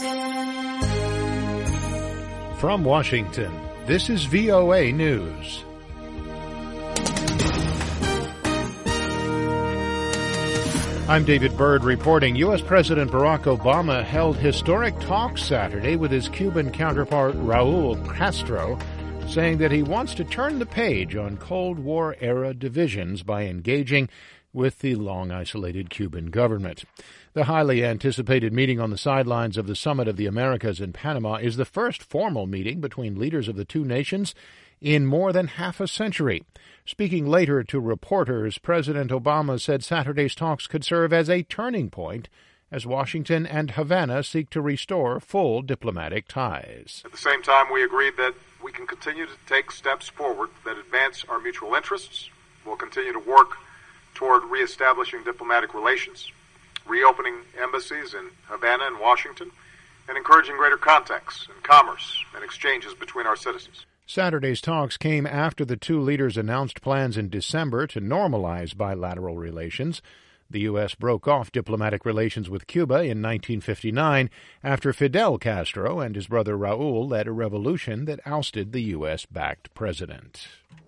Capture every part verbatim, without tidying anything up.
From Washington, this is V O A News. I'm David Byrd reporting. U S. President Barack Obama held historic talks Saturday with his Cuban counterpart Raul Castro, saying that he wants to turn the page on Cold War-era divisions by engaging with the long-isolated Cuban government. The highly anticipated meeting on the sidelines of the Summit of the Americas in Panama is the first formal meeting between leaders of the two nations in more than half a century. Speaking later to reporters, President Obama said Saturday's talks could serve as a turning point as Washington and Havana seek to restore full diplomatic ties. At the same time, we agreed that we can continue to take steps forward that advance our mutual interests. We'll continue to work toward reestablishing diplomatic relations, reopening embassies in Havana and Washington, and encouraging greater contacts and commerce and exchanges between our citizens. Saturday's talks came after the two leaders announced plans in December to normalize bilateral relations. The U S broke off diplomatic relations with Cuba in nineteen fifty-nine after Fidel Castro and his brother Raul led a revolution that ousted the U S-backed president.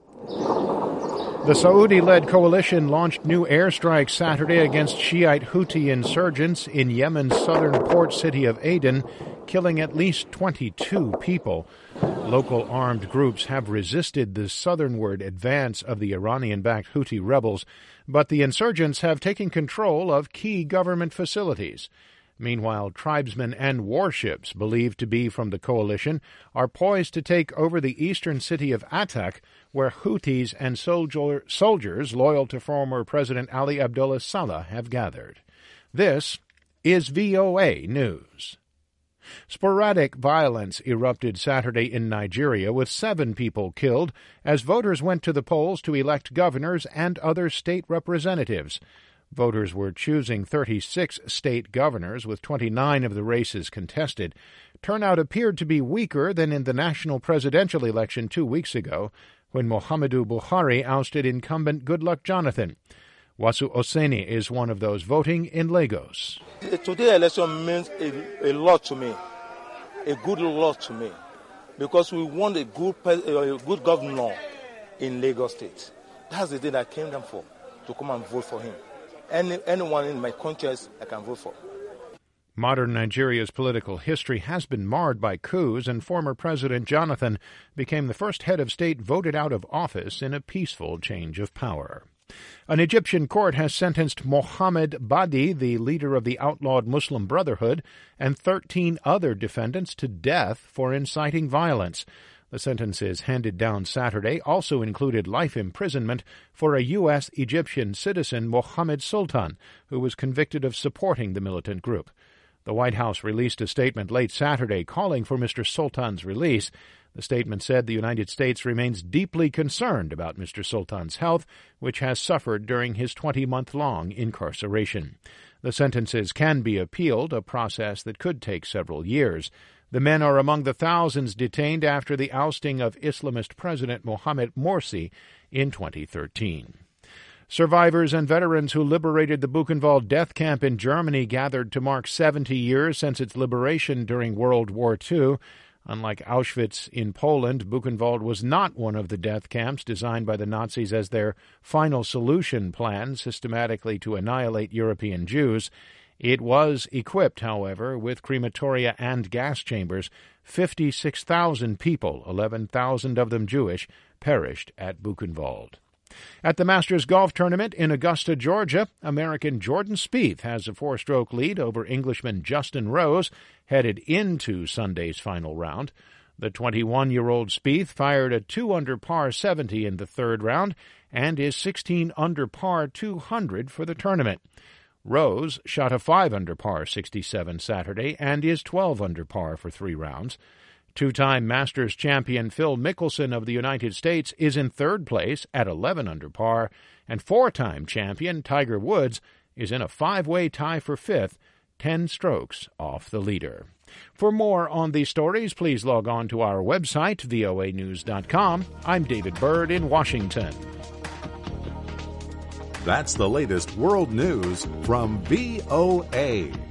The Saudi-led coalition launched new airstrikes Saturday against Shiite Houthi insurgents in Yemen's southern port city of Aden, killing at least twenty-two people. Local armed groups have resisted the southernward advance of the Iranian-backed Houthi rebels, but the insurgents have taken control of key government facilities. Meanwhile, tribesmen and warships believed to be from the coalition are poised to take over the eastern city of Ataq, where Houthis and soldier, soldiers loyal to former President Ali Abdullah Saleh have gathered. This is V O A News. Sporadic violence erupted Saturday in Nigeria, with seven people killed as voters went to the polls to elect governors and other state representatives. Voters were choosing thirty-six state governors, with twenty-nine of the races contested. Turnout appeared to be weaker than in the national presidential election two weeks ago, when Muhammadu Buhari ousted incumbent Goodluck Jonathan. Wasu Oseni is one of those voting in Lagos. Today's election means a, a lot to me, a good lot to me, because we want a good, a good governor in Lagos State. That's the thing I came down for, to come and vote for him. Any, anyone in my conscience I can vote for. Modern Nigeria's political history has been marred by coups, and former President Jonathan became the first head of state voted out of office in a peaceful change of power. An Egyptian court has sentenced Mohammed Badi, the leader of the outlawed Muslim Brotherhood, and thirteen other defendants to death for inciting violence. The sentences handed down Saturday also included life imprisonment for a U S Egyptian citizen, Mohammed Sultan, who was convicted of supporting the militant group. The White House released a statement late Saturday calling for Mister Sultan's release. The statement said the United States remains deeply concerned about Mister Sultan's health, which has suffered during his twenty-month-long incarceration. The sentences can be appealed, a process that could take several years. The men are among the thousands detained after the ousting of Islamist President Mohamed Morsi in twenty thirteen. Survivors and veterans who liberated the Buchenwald death camp in Germany gathered to mark seventy years since its liberation during World War Two. Unlike Auschwitz in Poland, Buchenwald was not one of the death camps designed by the Nazis as their final solution plan systematically to annihilate European Jews. It was equipped, however, with crematoria and gas chambers. fifty-six thousand people, eleven thousand of them Jewish, perished at Buchenwald. At the Masters Golf Tournament in Augusta, Georgia, American Jordan Spieth has a four-stroke lead over Englishman Justin Rose, headed into Sunday's final round. The twenty-one-year-old Spieth fired a two under par seventy in the third round and is sixteen under par two hundred for the tournament. Rose shot a five under par sixty-seven Saturday and is twelve under par for three rounds. Two-time Masters champion Phil Mickelson of the United States is in third place at eleven under par, and four-time champion Tiger Woods is in a five-way tie for fifth, ten strokes off the leader. For more on these stories, please log on to our website, V O A news dot com. I'm David Byrd in Washington. That's the latest world news from V O A.